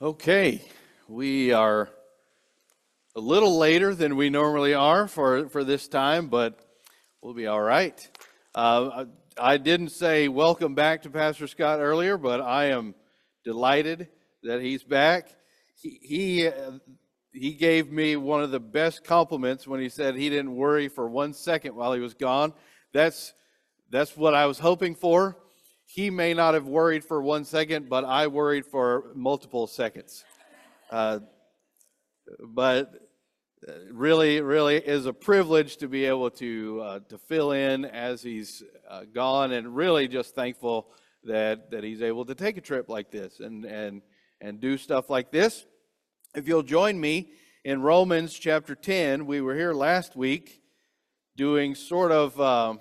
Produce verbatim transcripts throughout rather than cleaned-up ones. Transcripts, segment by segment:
Okay, we are a little later than we normally are for, for this time, but we'll be all right. Uh, I, I didn't say welcome back to Pastor Scott earlier, but I am delighted that he's back. He, he, uh, he gave me one of the best compliments when he said he didn't worry for one second while he was gone. That's, that's what I was hoping for. He may not have worried for one second, but I worried for multiple seconds. Uh, but really, really is a privilege to be able to uh, to fill in as he's uh, gone, and really just thankful that that he's able to take a trip like this and and and do stuff like this. If you'll join me in Romans chapter ten, we were here last week doing sort of. Um,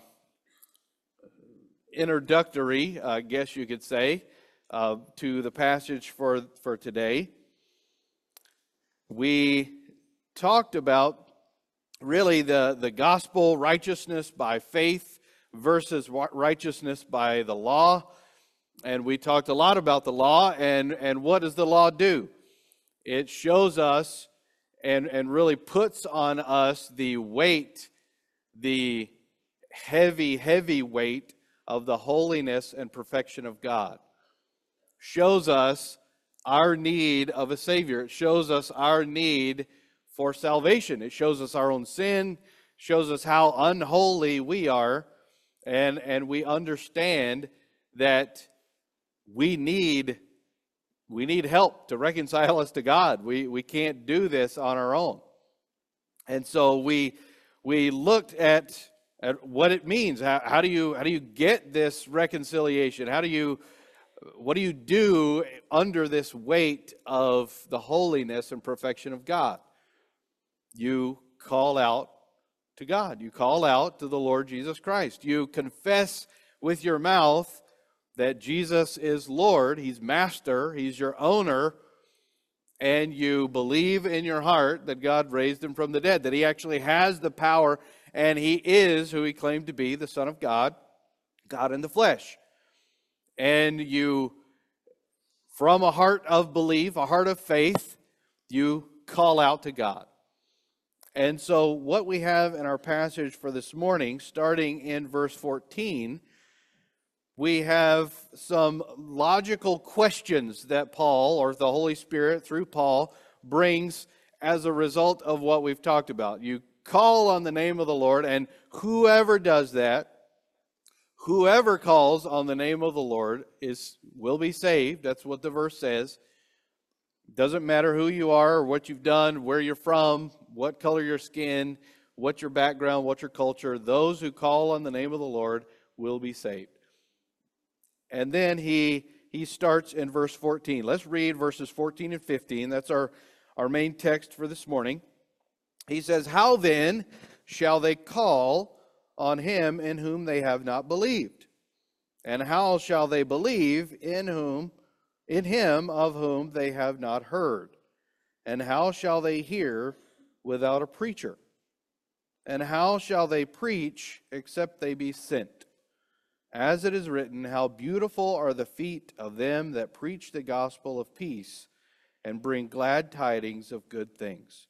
introductory, I guess you could say, uh, to the passage for, for today. We talked about really the, the gospel righteousness by faith versus righteousness by the law. And we talked a lot about the law and, and what does the law do? It shows us and, and really puts on us the weight, the heavy, heavy weight of the holiness and perfection of God. Shows us our need of a Savior. It shows us our need for salvation. It shows us our own sin, shows us how unholy we are, and, and we understand that we need, we need help to reconcile us to God. We, we can't do this on our own. And so we, we looked at At what it means. How, how do you how do you get this reconciliation? How do you what do you do under this weight of the holiness and perfection of God? You call out to God. You call out to the Lord Jesus Christ. You confess with your mouth that Jesus is Lord, He's Master, He's your owner, and you believe in your heart that God raised Him from the dead, that He actually has the power. And He is who He claimed to be, the Son of God, God in the flesh. And you, from a heart of belief, a heart of faith, you call out to God. And so what we have in our passage for this morning, starting in verse fourteen, we have some logical questions that Paul, or the Holy Spirit through Paul, brings as a result of what we've talked about. You call on the name of the Lord, and whoever does that, whoever calls on the name of the Lord is will be saved. That's what the verse says. Doesn't matter who you are or what you've done, where you're from, what color your skin, what your background, what your culture. Those who call on the name of the Lord will be saved. And then he he starts in verse fourteen. Let's read verses fourteen and fifteen. That's our, our main text for this morning. He says, "How then shall they call on Him in whom they have not believed? And how shall they believe in whom, in Him of whom they have not heard? And how shall they hear without a preacher? And how shall they preach except they be sent? As it is written, how beautiful are the feet of them that preach the gospel of peace and bring glad tidings of good things."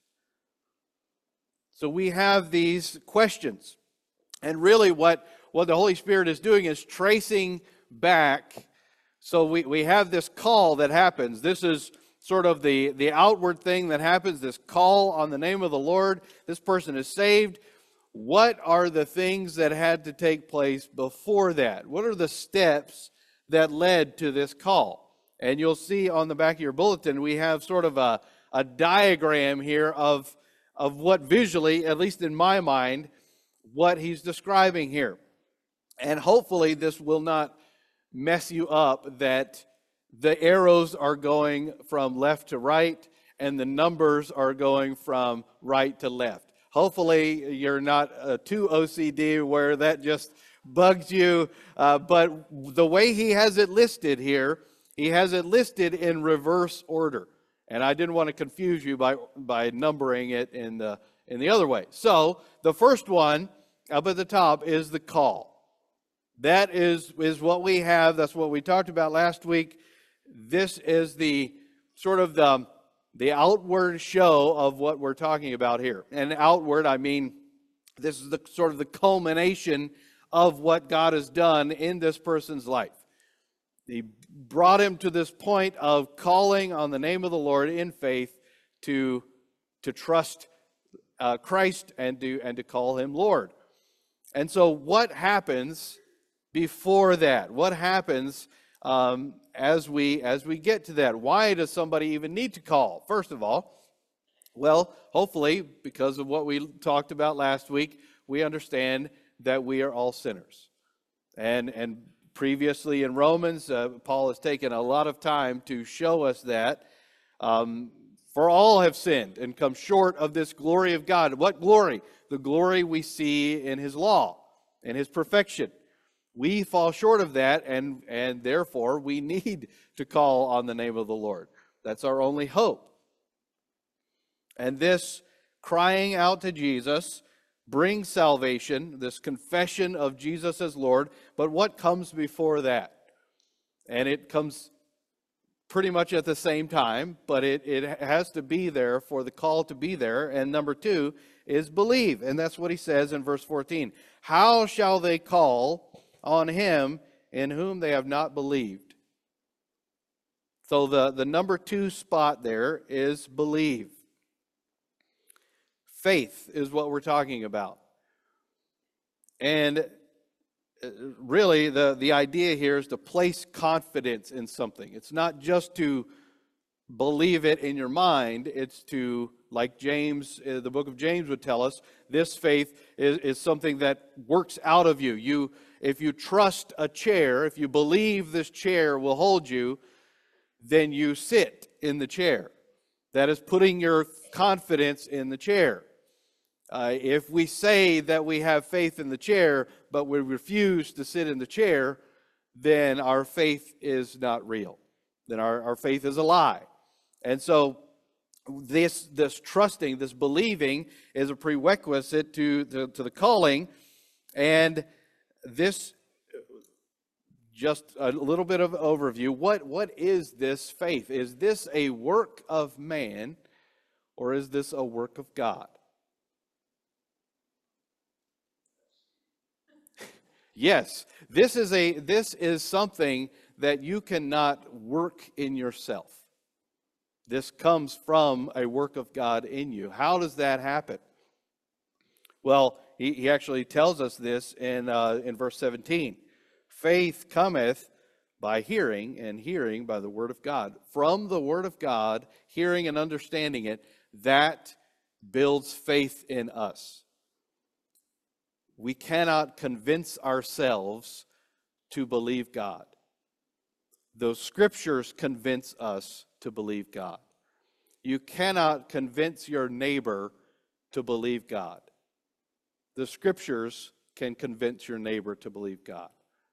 So we have these questions. And really what, what the Holy Spirit is doing is tracing back. So we, we have this call that happens. This is sort of the, the outward thing that happens, this call on the name of the Lord. This person is saved. What are the things that had to take place before that? What are the steps that led to this call? And you'll see on the back of your bulletin, we have sort of a, a diagram here of of what visually, at least in my mind, what he's describing here. And hopefully this will not mess you up that the arrows are going from left to right and the numbers are going from right to left. Hopefully you're not uh, too O C D where that just bugs you. Uh, but the way he has it listed here, he has it listed in reverse order. And I didn't want to confuse you by, by numbering it in the, in the other way. So the first one up at the top is the call. That is, is what we have. That's what we talked about last week. This is the sort of the, the outward show of what we're talking about here. And outward, I mean, this is the sort of the culmination of what God has done in this person's life. He brought him to this point of calling on the name of the Lord in faith to, to trust uh, Christ and to, and to call him Lord. And so what happens before that? What happens um, as we as we get to that? Why does somebody even need to call? First of all, well, hopefully, because of what we talked about last week, we understand that we are all sinners. And and previously in Romans, uh, Paul has taken a lot of time to show us that. Um, For all have sinned and come short of this glory of God. What glory? The glory we see in His law, in His perfection. We fall short of that, and, and therefore we need to call on the name of the Lord. That's our only hope. And this crying out to Jesus brings salvation, this confession of Jesus as Lord. But what comes before that? And it comes pretty much at the same time, but it, it has to be there for the call to be there. And number two is believe. And that's what he says in verse fourteen. How shall they call on him in whom they have not believed? So the, the number two spot there is believe. Faith is what we're talking about. And really, the, the idea here is to place confidence in something. It's not just to believe it in your mind. It's to, like James, the book of James would tell us, this faith is, is something that works out of you. You, if you trust a chair, if you believe this chair will hold you, then you sit in the chair. That is putting your confidence in the chair. Uh, if we say that we have faith in the chair, but we refuse to sit in the chair, then our faith is not real. Then our, our faith is a lie. And so this, this trusting, this believing is a prerequisite to, to, to the calling. And this, just a little bit of overview. What, what is this faith? Is this a work of man, or is this a work of God? Yes, this is a this is something that you cannot work in yourself. This comes from a work of God in you. How does that happen? Well, he, he actually tells us this in uh, in verse seventeen. Faith cometh by hearing, and hearing by the word of God. From the word of God, hearing and understanding it, that builds faith in us. We cannot convince ourselves to believe God. Those scriptures convince us to believe God. You cannot convince your neighbor to believe God. The scriptures can convince your neighbor to believe God.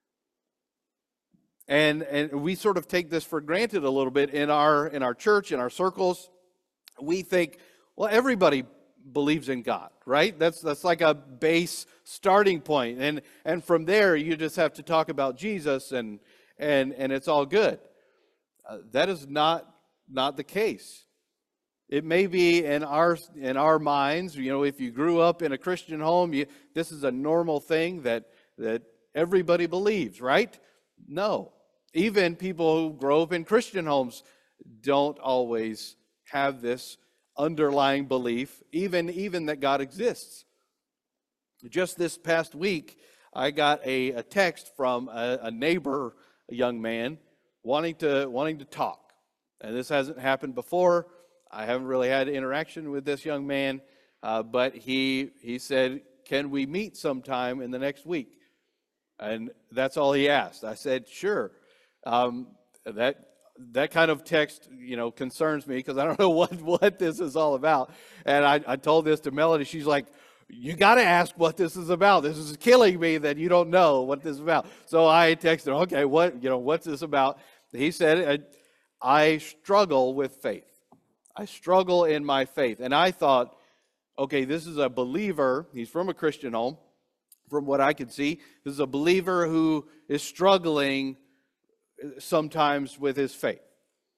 And, and we sort of take this for granted a little bit in our, in our church, in our circles. We think, well, everybody believes in God, right? That's that's like a base starting point. And and from there you just have to talk about Jesus and and and it's all good. Uh, that is not not the case. It may be in our in our minds, you know, if you grew up in a Christian home, you, this is a normal thing that that everybody believes, right? No. Even people who grow up in Christian homes don't always have this underlying belief, even, even that God exists. Just this past week, I got a, a text from a, a neighbor, a young man, wanting to wanting to talk. And this hasn't happened before. I haven't really had interaction with this young man, uh, but he he said, "Can we meet sometime in the next week?" And that's all he asked. I said, "Sure." Um, that. That kind of text, you know, concerns me because I don't know what, what this is all about. And I, I told this to Melody. She's like, you got to ask what this is about. This is killing me that you don't know what this is about. So I texted, okay, what, you know, what's this about? He said, I struggle with faith. I struggle in my faith. And I thought, okay, this is a believer. He's from a Christian home. From what I could see, this is a believer who is struggling sometimes with his faith.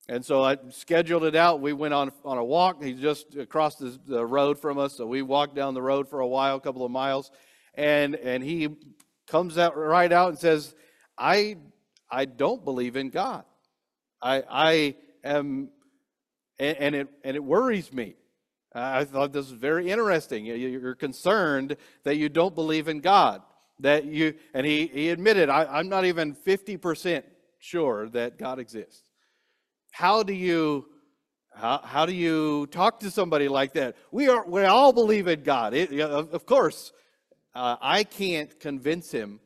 And so I scheduled it out. We went on, on a walk. He's just across the, the road from us. So we walked down the road for a while, a couple of miles. And and he comes out right out and says, I I don't believe in God. I I am, and, and it and it worries me. I thought this was very interesting. You're concerned that you don't believe in God. That you and he, he admitted, I, I'm not even fifty percent sure that God exists. How do you how, how do you talk to somebody like that? We are we all believe in God. It, of course, uh, I can't convince him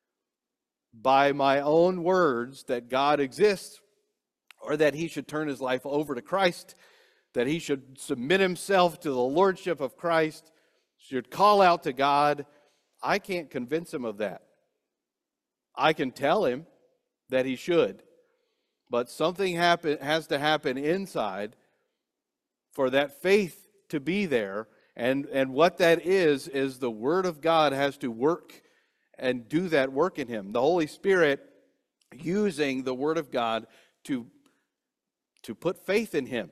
by my own words that God exists, or that he should turn his life over to Christ, that he should submit himself to the lordship of Christ, should call out to God. I can't convince him of that. I can tell him that he should. But something happen, has to happen inside for that faith to be there. And, and what that is, is the Word of God has to work and do that work in him. The Holy Spirit using the Word of God to, to put faith in him.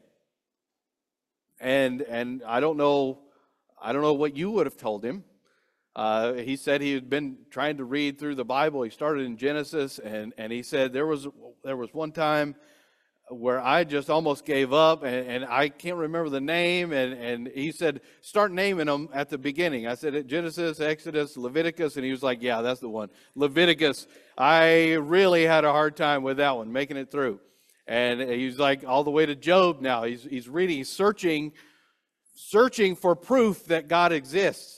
And, and I don't know, I don't know what you would have told him. Uh, he said he had been trying to read through the Bible. He started in Genesis, and, and he said there was there was one time where I just almost gave up, and, and I can't remember the name. And, and he said, start naming them at the beginning. I said, Genesis, Exodus, Leviticus, and he was like, yeah, that's the one. Leviticus. I really had a hard time with that one, making it through. And he's like all the way to Job now. He's he's reading, he's searching, searching for proof that God exists.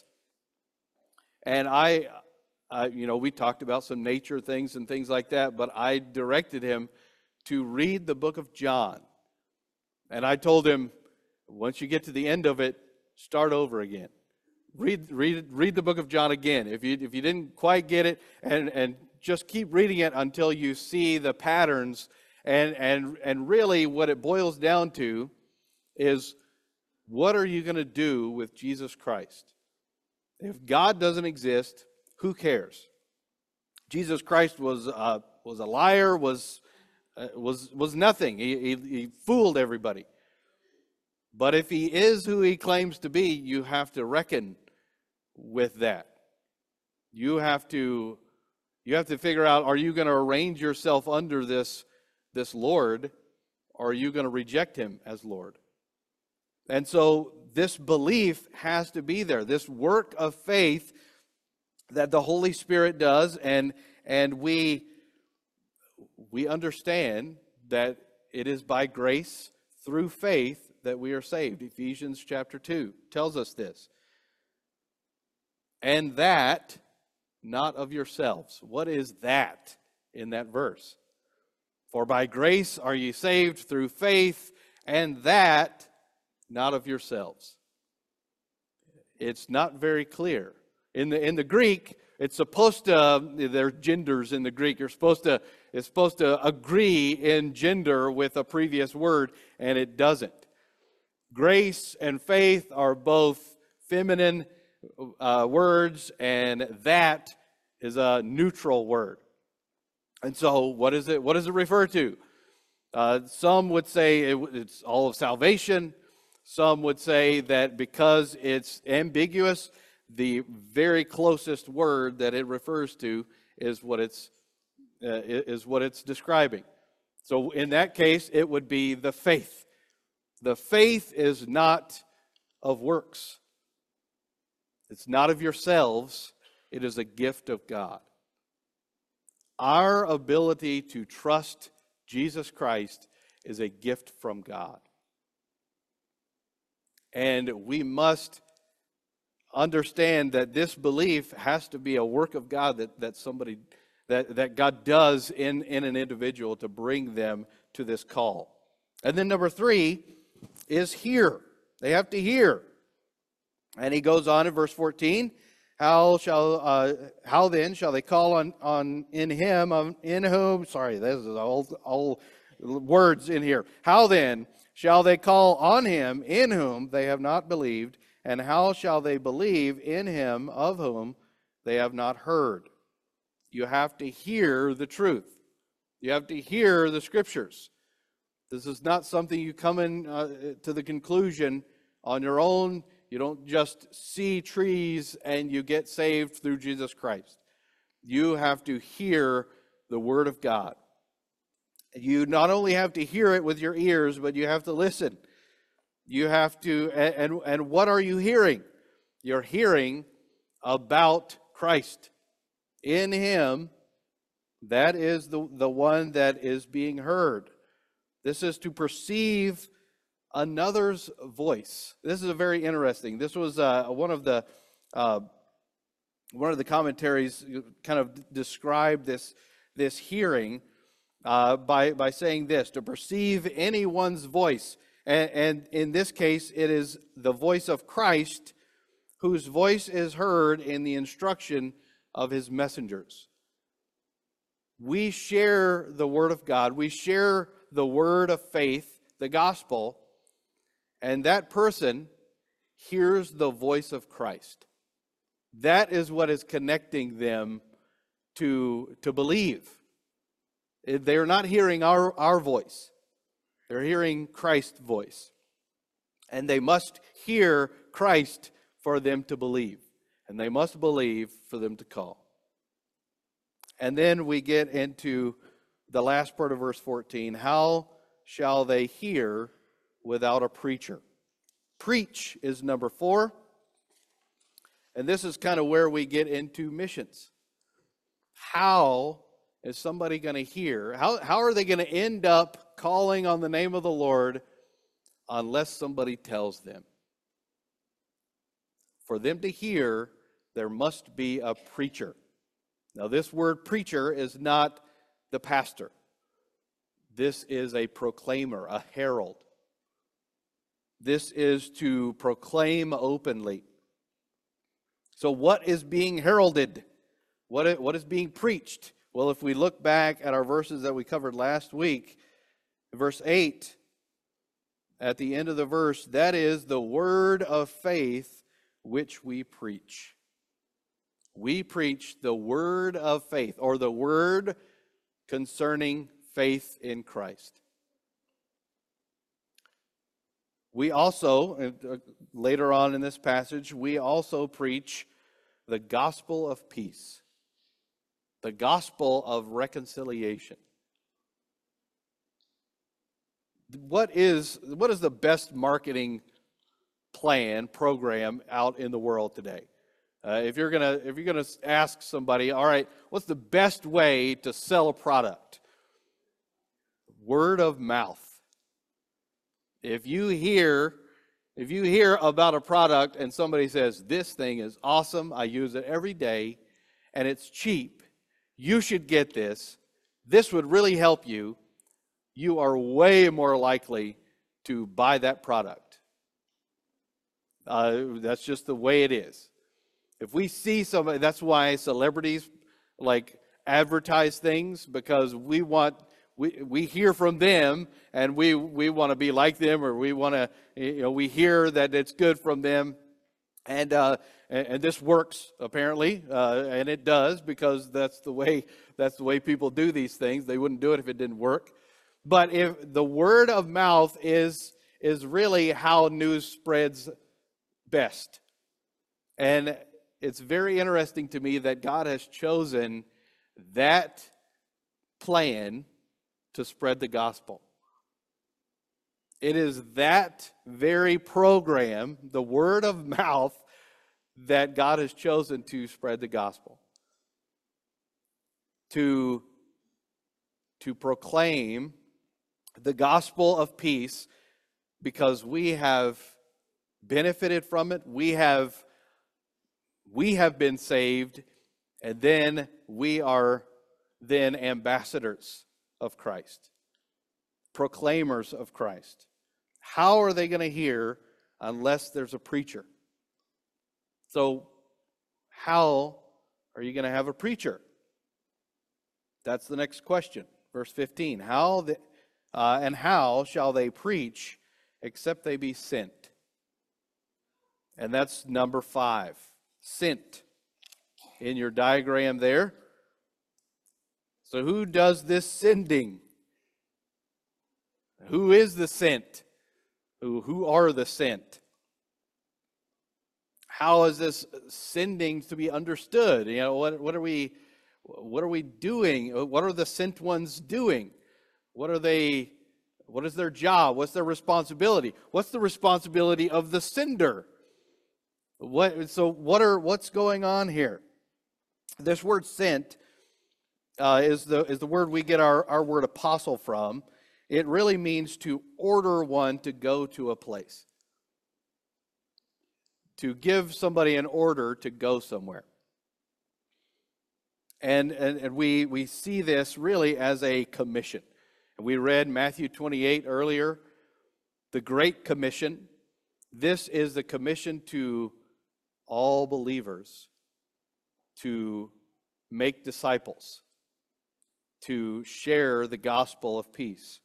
And I, uh, you know, we talked about some nature things and things like that, but I directed him to read the book of John. And I told him, once you get to the end of it, start over again. Read read read the book of John again. If you if you didn't quite get it, and, and just keep reading it until you see the patterns. And and and really what it boils down to is, what are you going to do with Jesus Christ? If God doesn't exist, who cares? Jesus Christ was uh, was a liar, was uh, was was nothing. He, he he fooled everybody. But if he is who he claims to be, you have to reckon with that. You have to you have to figure out: are you going to arrange yourself under this this Lord, or are you going to reject him as Lord? And so this belief has to be there, this work of faith that the Holy Spirit does, and and we we understand that it is by grace through faith that we are saved. Ephesians chapter two tells us this. And that not of yourselves. What is that in that verse? For by grace are ye saved through faith, and that not of yourselves. It's not very clear. In the in the Greek, it's supposed to, uh, there are genders in the Greek. You're supposed to, it's supposed to agree in gender with a previous word, and it doesn't. Grace and faith are both feminine uh, words, and that is a neutral word. And so, what is it? What does it refer to? Uh, some would say it, it's all of salvation. Some would say that because it's ambiguous, the very closest word that it refers to is what it's uh, is what it's describing. So in that case, it would be the faith. The faith is not of works. It's not of yourselves. It is a gift of God. Our ability to trust Jesus Christ is a gift from God. And we must understand that this belief has to be a work of God that, that somebody that, that God does in, in an individual to bring them to this call. And then number three is hear. They have to hear. And he goes on in verse fourteen, how shall uh, how then shall they call on, on in him um, in whom sorry, this is all all words in here. How then shall they call on him in whom they have not believed? And how shall they believe in him of whom they have not heard? You have to hear the truth. You have to hear the scriptures. This is not something you come in uh, to the conclusion on your own. You don't just see trees and you get saved through Jesus Christ. You have to hear the Word of God. You not only have to hear it with your ears, but you have to listen. You have to, and, and, and what are you hearing? You're hearing about Christ. In Him, that is the, the one that is being heard. This is to perceive another's voice. This is a very interesting. This was uh, one of the uh, one of the commentaries kind of described this this hearing uh, by by saying this: to perceive anyone's voice, and, and in this case, it is the voice of Christ, whose voice is heard in the instruction of His messengers. We share the Word of God. We share the word of faith, the gospel, and that person hears the voice of Christ. That is what is connecting them to, to believe. They're not hearing our, our voice. They're hearing Christ's voice. And they must hear Christ for them to believe. And they must believe for them to call. And then we get into the last part of verse fourteen. How shall they hear without a preacher? Preach is number four. And this is kind of where we get into missions. How is somebody going to hear? How, how are they going to end up calling on the name of the Lord unless somebody tells them? For them to hear, there must be a preacher. Now, this word preacher is not the pastor. This is a proclaimer, a herald. This is to proclaim openly. So what is being heralded? What, what is being preached? Well, if we look back at our verses that we covered last week, verse eight, at the end of the verse, that is the word of faith which we preach. We preach the word of faith, or the word concerning faith in Christ. We also, later on in this passage, we also preach the gospel of peace, the gospel of reconciliation. What is, what is the best marketing plan, program out in the world today? Uh, if you're gonna if you're gonna ask somebody, all right, what's the best way to sell a product? Word of mouth. If you hear if you hear about a product and somebody says, this thing is awesome, I use it every day, and it's cheap, you should get this, this would really help you, you are way more likely to buy that product. Uh, that's just the way it is. If we see somebody, that's why celebrities like advertise things, because we want we we hear from them and we we want to be like them, or we want to, you know, we hear that it's good from them, and uh, and, and this works apparently, uh, and it does, because that's the way that's the way people do these things. They wouldn't do it if it didn't work. But if the word of mouth is is really how news spreads best, and it's very interesting to me that God has chosen that plan to spread the gospel. It is that very program, the word of mouth, that God has chosen to spread the gospel. To, to proclaim the gospel of peace, because we have benefited from it. We have We have been saved, and then we are then ambassadors of Christ, proclaimers of Christ. How are they going to hear unless there's a preacher? So, how are you going to have a preacher? That's the next question. Verse fifteen. How the, uh, and how shall they preach except they be sent? And that's number five. Sent in your diagram there. So who does this sending? Who is the sent? Who, who are the sent? How is this sending to be understood? You know, what, what are we what are we doing? What are the sent ones doing? What are they what is their job? What's their responsibility? What's the responsibility of the sender? What so what are what's going on here? This word sent uh, is the is the word we get our, our word apostle from. It really means to order one to go to a place. To give somebody an order to go somewhere. And, and, and we, we see this really as a commission. And we read Matthew twenty-eight earlier, the Great Commission. This is the commission to all believers to make disciples, to share the gospel of peace.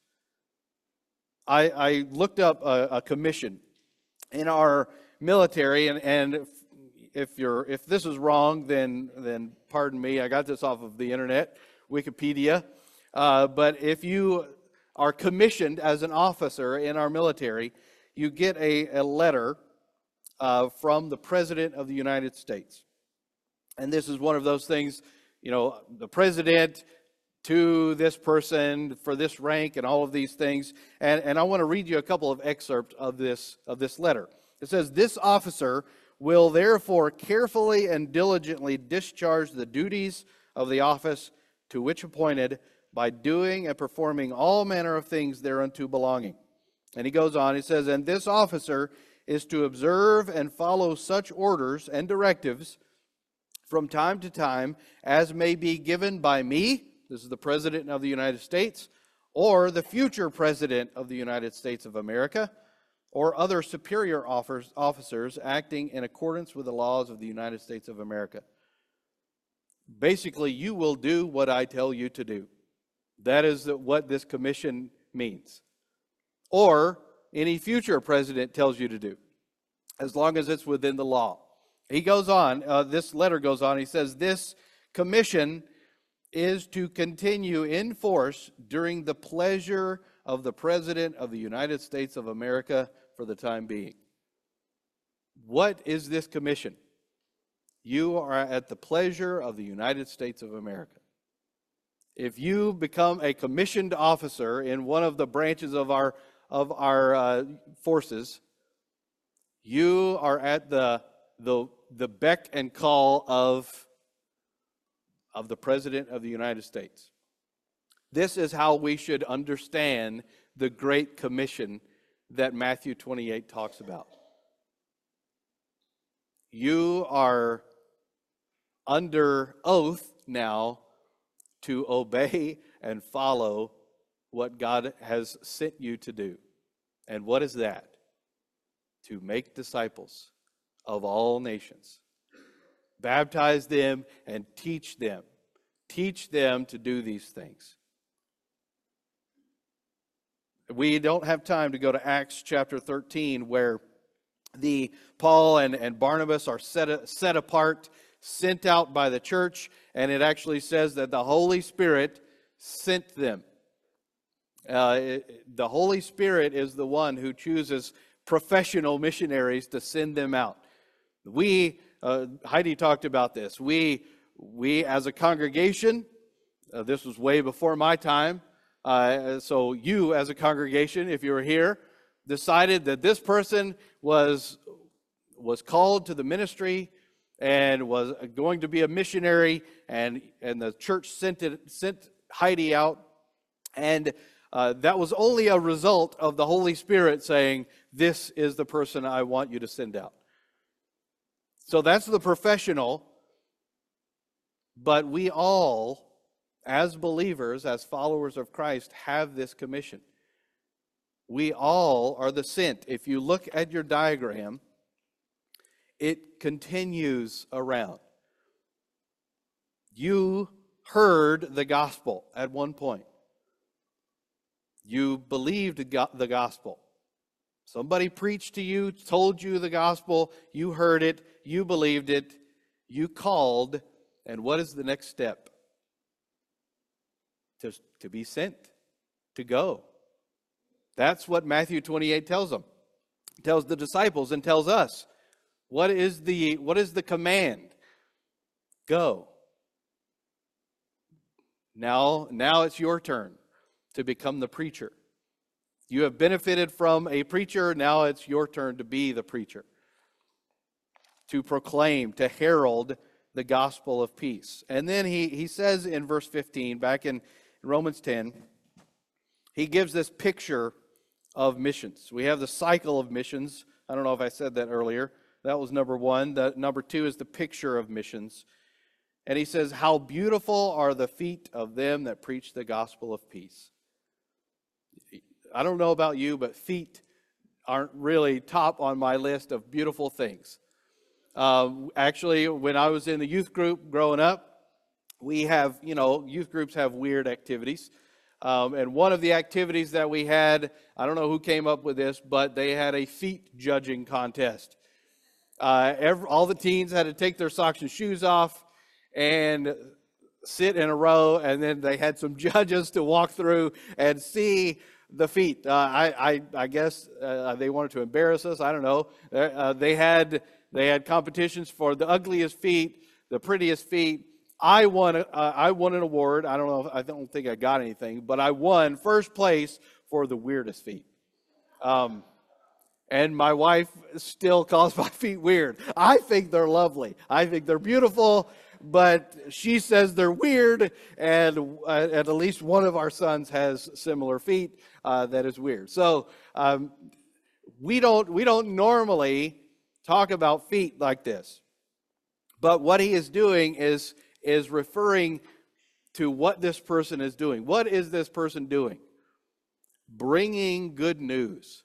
I, I looked up a, a commission in our military, and, and if you're if this is wrong, then then pardon me. I got this off of the internet, Wikipedia. Uh, but if you are commissioned as an officer in our military, you get a, a letter uh, from the President of the United States. And this is one of those things, you know, the President to this person for this rank and all of these things. And, and I want to read you a couple of excerpts of this of this letter. It says, "This officer will therefore carefully and diligently discharge the duties of the office to which appointed by doing and performing all manner of things thereunto belonging." And he goes on, he says, "And this officer is to observe and follow such orders and directives from time to time as may be given by me," this is the President of the United States, "or the future President of the United States of America, or other superior officers acting in accordance with the laws of the United States of America." Basically, you will do what I tell you to do. That is what this commission means. Or any future president tells you to do, as long as it's within the law. He goes on, uh, this letter goes on, he says, "This commission is to continue in force during the pleasure of the President of the United States of America for the time being." What is this commission? You are at the pleasure of the United States of America. If you become a commissioned officer in one of the branches of our of our uh, forces, you are at the the the beck and call of of the President of the United States. This is how we should understand the Great Commission that Matthew twenty-eight talks about. You are under oath now to obey and follow what God has sent you to do. And what is that? To make disciples of all nations. Baptize them and teach them. Teach them to do these things. We don't have time to go to Acts chapter thirteen, where the Paul and, and Barnabas are set, set apart, sent out by the church, and it actually says that the Holy Spirit sent them. Uh, it, the Holy Spirit is the one who chooses professional missionaries to send them out. We, uh, Heidi talked about this, we, we as a congregation, uh, this was way before my time, uh, so you as a congregation, if you were here, decided that this person was, was called to the ministry and was going to be a missionary, and, and the church sent, it, sent Heidi out, and uh, that was only a result of the Holy Spirit saying, "This is the person I want you to send out." So that's the professional, but we all, as believers, as followers of Christ, have this commission. We all are the sent. If you look at your diagram, it continues around. You heard the gospel at one point. You believed the gospel. Somebody preached to you, told you the gospel, you heard it, you believed it, you called, and what is the next step? To, to be sent, to go. That's what Matthew twenty-eight tells them. It tells the disciples and tells us. What is the, what is the command? Go. Now, now it's your turn to become the preacher. You have benefited from a preacher. Now it's your turn to be the preacher. To proclaim, to herald the gospel of peace. And then he, he says in verse fifteen, back in Romans ten, he gives this picture of missions. We have the cycle of missions. I don't know if I said that earlier. That was number one. The, number two is the picture of missions. And he says, how beautiful are the feet of them that preach the gospel of peace. I don't know about you, but feet aren't really top on my list of beautiful things. Um, actually, when I was in the youth group growing up, we have, you know, youth groups have weird activities. Um, and one of the activities that we had, I don't know who came up with this, but they had a feet judging contest. Uh, every, all the teens had to take their socks and shoes off and sit in a row, and then they had some judges to walk through and see the feet. Uh, I, I, I guess uh, they wanted to embarrass us. I don't know. Uh, they had they had competitions for the ugliest feet, the prettiest feet. I won. Uh, I won an award. I don't know. If, I don't think I got anything, but I won first place for the weirdest feet. Um, And my wife still calls my feet weird. I think they're lovely. I think they're beautiful, but she says they're weird, and, uh, and at least one of our sons has similar feet uh, that is weird. So um, we don't we don't normally talk about feet like this. But what he is doing is, is referring to what this person is doing. What is this person doing? Bringing good news.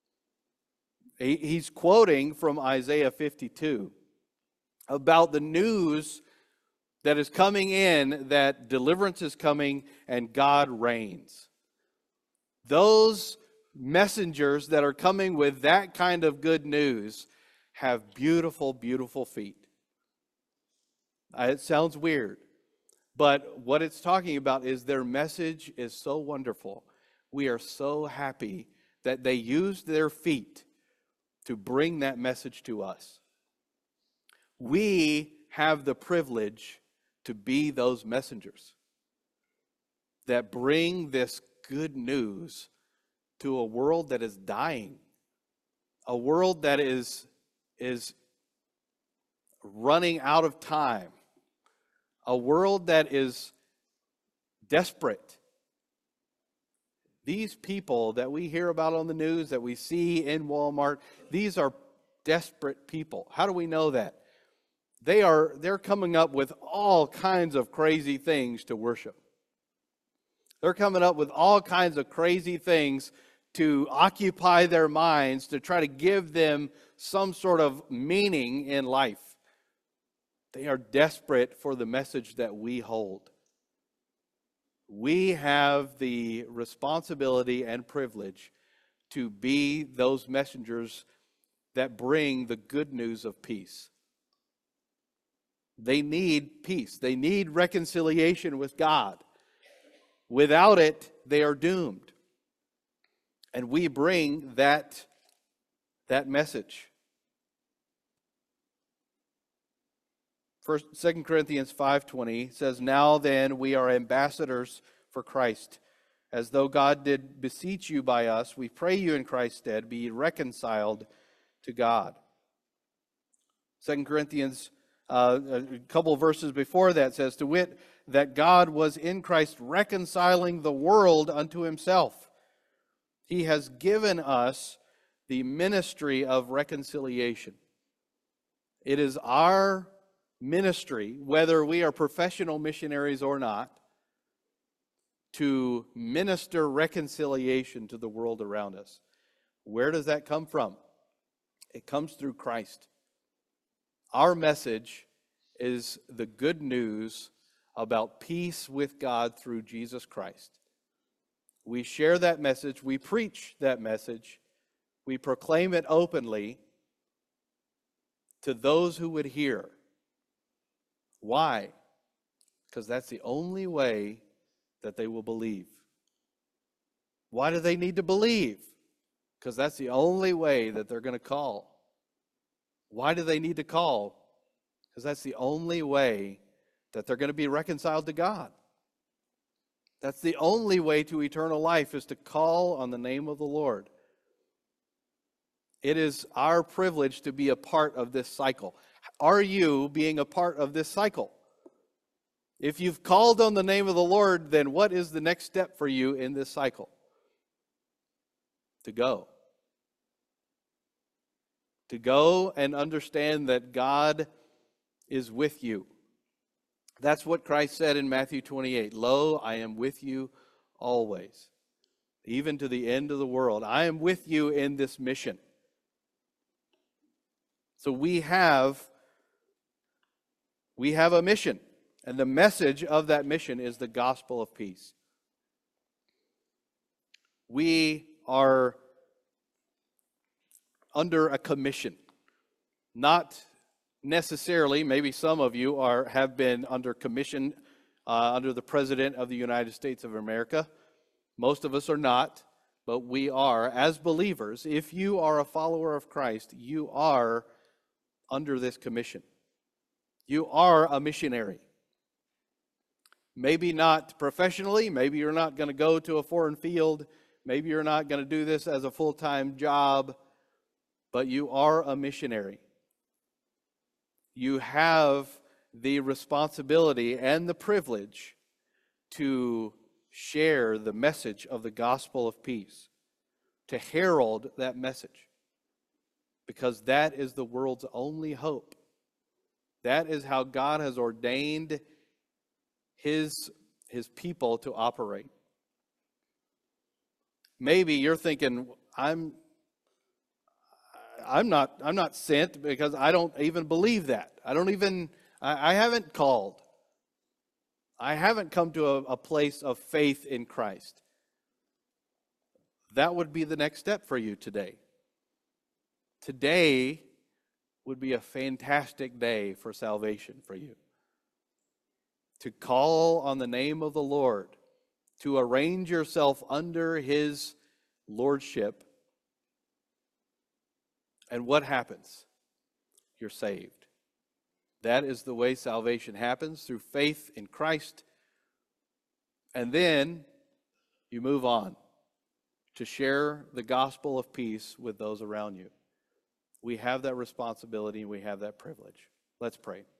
He's quoting from Isaiah fifty-two about the news that is coming in, that deliverance is coming and God reigns. Those messengers that are coming with that kind of good news have beautiful, beautiful feet. It sounds weird, but what it's talking about is their message is so wonderful. We are so happy that they used their feet to bring that message to us. We have the privilege to be those messengers that bring this good news to a world that is dying, a world that is, is running out of time, a world that is desperate. These people that we hear about on the news, that we see in Walmart, these are desperate people. How do we know that? They are, they're coming up with all kinds of crazy things to worship. They're coming up with all kinds of crazy things to occupy their minds, to try to give them some sort of meaning in life. They are desperate for the message that we hold. We have the responsibility and privilege to be those messengers that bring the good news of peace. They need peace. They need reconciliation with God. Without it, they are doomed. And we bring that, that message. First, Second Corinthians five twenty says, now then we are ambassadors for Christ. As though God did beseech you by us, we pray you in Christ's stead, be reconciled to God. Second Corinthians, uh, a couple of verses before that says, to wit, that God was in Christ reconciling the world unto himself. He has given us the ministry of reconciliation. It is our ministry, whether we are professional missionaries or not, to minister reconciliation to the world around us. Where does that come from? It comes through Christ. Our message is the good news about peace with God through Jesus Christ. We share that message, we preach that message, we proclaim it openly to those who would hear. Why? Because that's the only way that they will believe. Why do they need to believe? Because that's the only way that they're going to call. Why do they need to call? Because that's the only way that they're going to be reconciled to God. That's the only way to eternal life, is to call on the name of the Lord. It is our privilege to be a part of this cycle. Are you being a part of this cycle? If you've called on the name of the Lord, then what is the next step for you in this cycle? To go. To go and understand that God is with you. That's what Christ said in Matthew twenty-eight. Lo, I am with you always, even to the end of the world. I am with you in this mission. So we have, we have a mission, and the message of that mission is the gospel of peace. We are under a commission, not necessarily, maybe some of you are have been under commission uh, under the President of the United States of America. Most of us are not, but we are, as believers. If you are a follower of Christ, you are under this commission. You are a missionary. Maybe not professionally, maybe you're not going to go to a foreign field, maybe you're not going to do this as a full-time job, but you are a missionary. You have the responsibility and the privilege to share the message of the gospel of peace, to herald that message, because that is the world's only hope. That is how God has ordained his, his people to operate. Maybe you're thinking, I'm I'm not I'm not sent because I don't even believe that. I don't even I, I haven't called. I haven't come to a, a place of faith in Christ. That would be the next step for you today. Today would be a fantastic day for salvation for you. To call on the name of the Lord, to arrange yourself under his lordship. And what happens? You're saved. That is the way salvation happens, through faith in Christ. And then you move on to share the gospel of peace with those around you. We have that responsibility and we have that privilege. Let's pray.